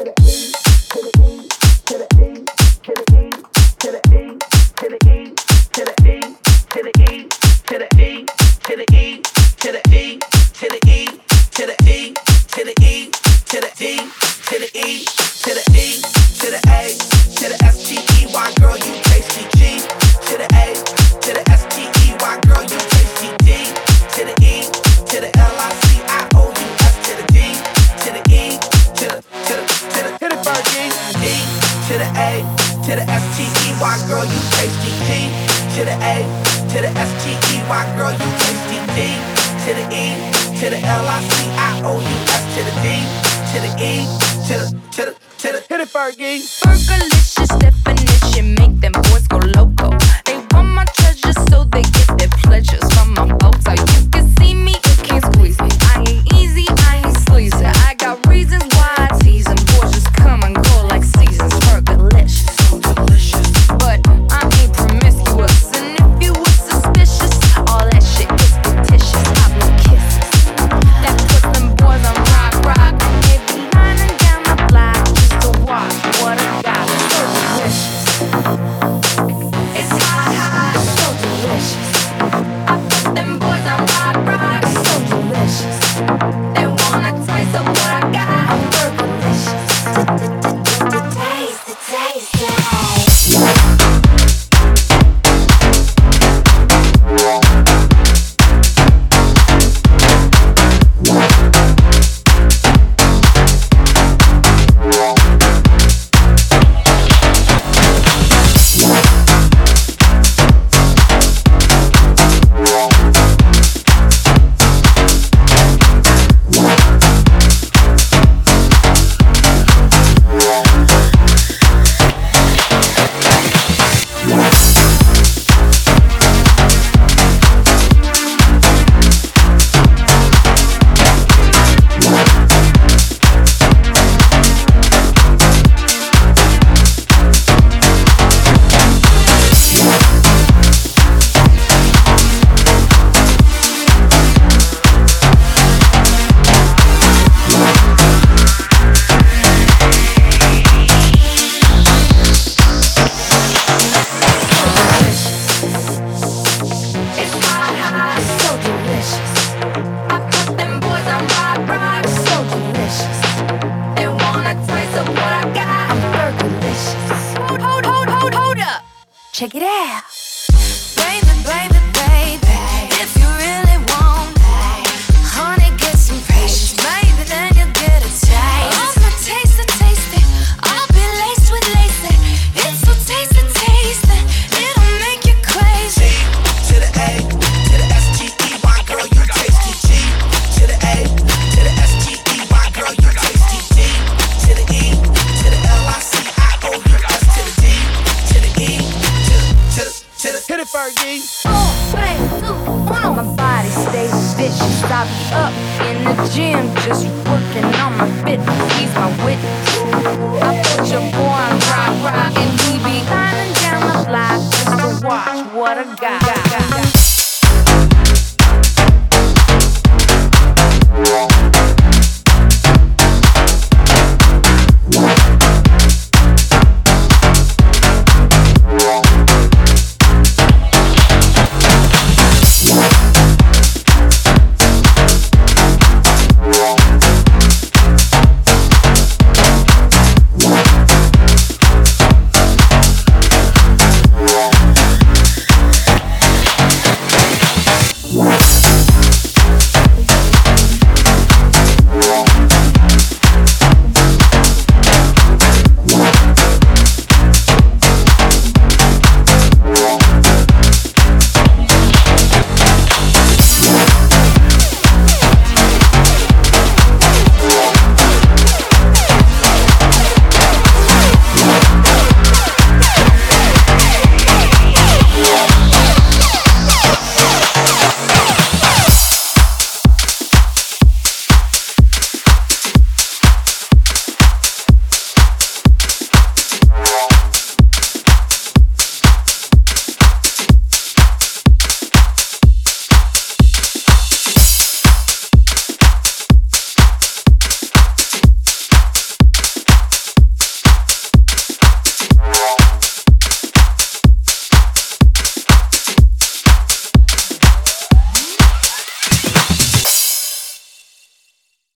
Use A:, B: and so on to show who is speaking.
A: Check it out. Baby, baby, baby, if you really want, honey, get some patience. Maybe then you'll get a taste. I'ma taste it, taste it. I'll be laced with lace. It's so tasty, tasty. It'll make you crazy.
B: To the A, to the S-T-E-Y, girl, you tasty. G to the A, to the S-T-E-Y, girl, you tasty. D to the E, to the L-I-C-I-O-U-S, to the D, to the E, to the hit it, Fergie.
A: 4, 3, 2, 1. My body stays vicious. I be up in the gym, just working on my fitness. He's my witness. I put your boy on rock, and he be climbing down the block just to watch what I got.